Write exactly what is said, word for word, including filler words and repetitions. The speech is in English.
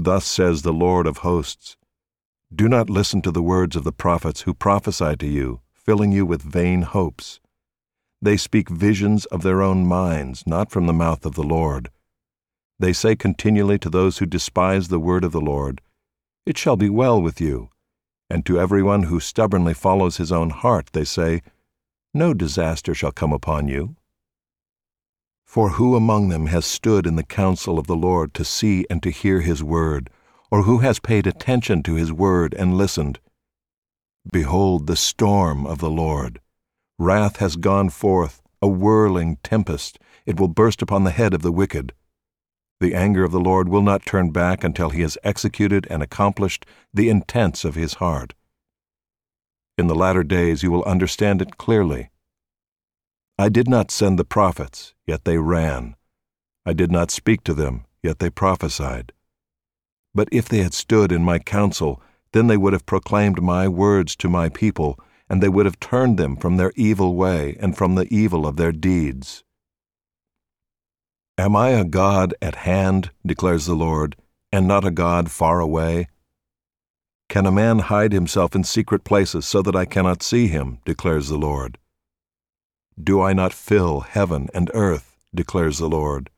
Thus says the Lord of hosts, do not listen to the words of the prophets who prophesy to you, filling you with vain hopes. They speak visions of their own minds, not from the mouth of the Lord. They say continually to those who despise the word of the Lord, it shall be well with you. And to everyone who stubbornly follows his own heart, they say, no disaster shall come upon you. For who among them has stood in the counsel of the Lord to see and to hear his word, or who has paid attention to his word and listened? Behold the storm of the Lord. Wrath has gone forth, a whirling tempest. It will burst upon the head of the wicked. The anger of the Lord will not turn back until he has executed and accomplished the intents of his heart. In the latter days you will understand it clearly. I did not send the prophets, yet they ran. I did not speak to them, yet they prophesied. But if they had stood in my counsel, then they would have proclaimed my words to my people, and they would have turned them from their evil way and from the evil of their deeds. Am I a God at hand, declares the Lord, and not a God far away? Can a man hide himself in secret places so that I cannot see him, declares the Lord? Do I not fill heaven and earth, declares the Lord?